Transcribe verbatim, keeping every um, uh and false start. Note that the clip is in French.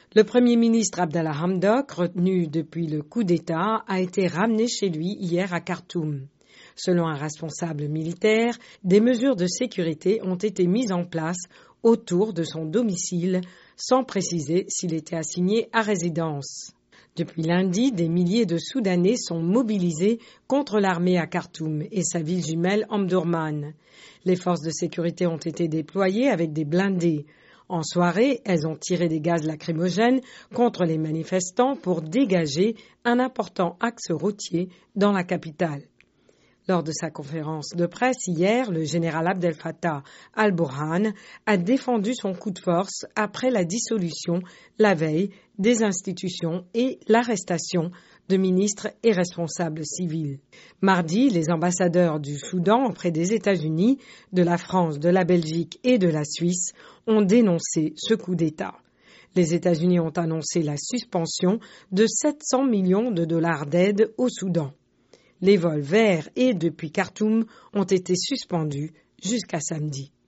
Le Premier ministre Abdallah Hamdok, retenu depuis le coup d'État, a été ramené chez lui hier à Khartoum. Selon un responsable militaire, des mesures de sécurité ont été mises en place autour de son domicile, sans préciser s'il était assigné à résidence. Depuis lundi, des milliers de Soudanais sont mobilisés contre l'armée à Khartoum et sa ville jumelle Omdurman. Les forces de sécurité ont été déployées avec des blindés. En soirée, elles ont tiré des gaz lacrymogènes contre les manifestants pour dégager un important axe routier dans la capitale. Lors de sa conférence de presse hier, le général Abdel Fattah al-Burhan a défendu son coup de force après la dissolution, la veille, des institutions et l'arrestation de ministres et responsables civils. Mardi, les ambassadeurs du Soudan auprès des États-Unis, de la France, de la Belgique et de la Suisse ont dénoncé ce coup d'État. Les États-Unis ont annoncé la suspension de sept cents millions de dollars d'aide au Soudan. Les vols vers et depuis Khartoum ont été suspendus jusqu'à samedi.